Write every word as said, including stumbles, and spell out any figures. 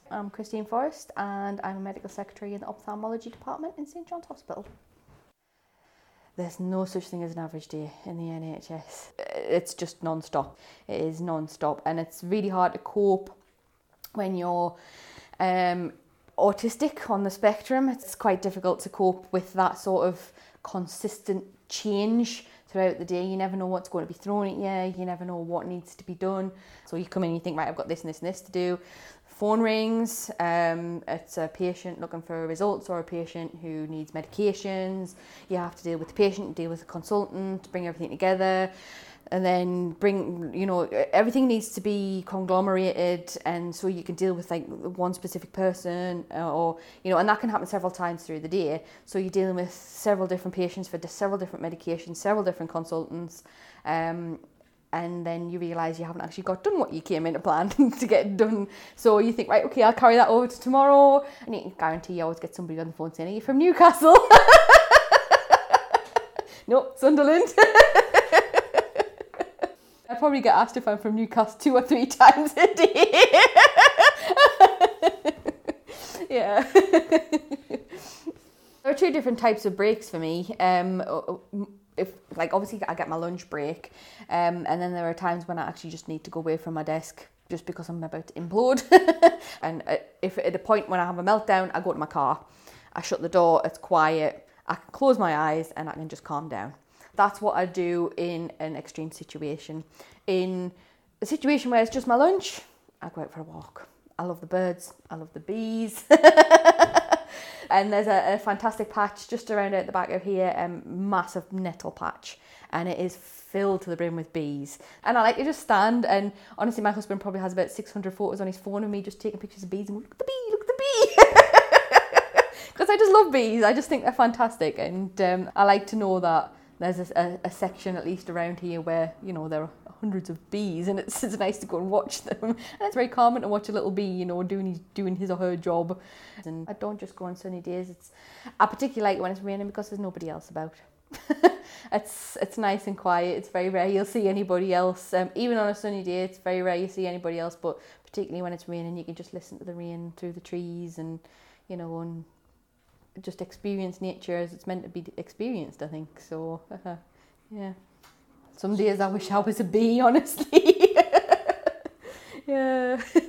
I'm Christine Forrest and I'm a medical secretary in the ophthalmology department in St John's Hospital. There's no such thing as an average day in the N H S. It's just non-stop. It is non-stop, and it's really hard to cope when you're um, autistic on the spectrum. It's quite difficult to cope with that sort of consistent change throughout the day. You never know what's going to be thrown at you. You never know what needs to be done. So you come in and you think, right, I've got this and this and this to do. Phone rings, um, it's a patient looking for results or a patient who needs medications. You have to deal with the patient, deal with the consultant, bring everything together, and then bring, you know, everything needs to be conglomerated, and so you can deal with like one specific person, or, you know, and that can happen several times through the day. So you're dealing with several different patients for several different medications, several different consultants, um, and then you realise you haven't actually got done what you came in to plan to get done. So you think, right, okay, I'll carry that over to tomorrow, and you can guarantee you always get somebody on the phone saying, are you from Newcastle? No, Sunderland. I probably get asked if I'm from Newcastle two or three times a day. Yeah. There are two different types of breaks for me. Um, if like obviously I get my lunch break, um, and then there are times when I actually just need to go away from my desk just because I'm about to implode. And if at a point when I have a meltdown, I go to my car, I shut the door, it's quiet, I can close my eyes and I can just calm down. That's what I do in an extreme situation. In a situation where it's just my lunch, I go out for a walk. I love the birds, I love the bees. And there's a, a fantastic patch just around out the back of here, a um, massive nettle patch, and it is filled to the brim with bees. And I like to just stand, and honestly my husband probably has about six hundred photos on his phone of me just taking pictures of bees and going, look at the bee, look at the bee. Because I just love bees, I just think they're fantastic, and um, I like to know that there's a, a, a section at least around here where, you know, there are hundreds of bees, and it's, it's nice to go and watch them, and it's very calming to watch a little bee, you know, doing his, doing his or her job. And I don't just go on sunny days. It's I particularly like when it's raining because there's nobody else about. it's it's nice and quiet. It's very rare you'll see anybody else. Um, even on a sunny day, it's very rare you see anybody else. But particularly when it's raining, you can just listen to the rain through the trees, and, you know, and just experience nature as it's meant to be experienced, I think. So, uh, yeah. Some days I wish I was a bee, honestly. Yeah.